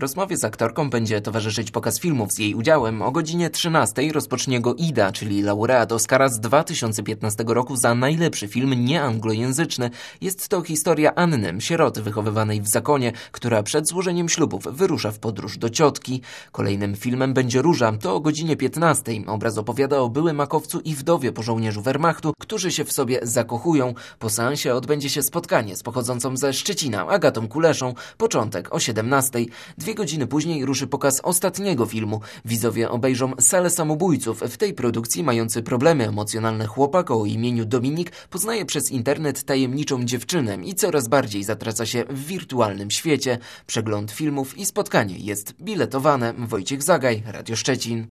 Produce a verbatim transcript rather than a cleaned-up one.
Rozmowie z aktorką będzie towarzyszyć pokaz filmów z jej udziałem. O godzinie trzynastej rozpocznie go Ida, czyli laureat Oscara z dwa tysiące piętnastego roku za najlepszy film nieanglojęzyczny. Jest to historia Anny, sieroty wychowywanej w zakonie, która przed złożeniem ślubów wyrusza w podróż do ciotki. Kolejnym filmem będzie Róża, to o godzinie piętnastej. Obraz opowiada o byłym makowcu i wdowie po żołnierzu Wehrmachtu, którzy się w sobie zakochują. Po seansie odbędzie się spotkanie z pochodzącą ze Szczecina Agatą Kuleszą. Początek o siedemnastej. Dwie godziny później ruszy pokaz ostatniego filmu. Widzowie obejrzą Salę samobójców. W tej produkcji mający problemy emocjonalne chłopak o imieniu Dominik poznaje przez internet tajemniczą dziewczynę i coraz bardziej zatraca się w wirtualnym świecie. Przegląd filmów i spotkanie jest biletowane. Wojciech Zagaj, Radio Szczecin.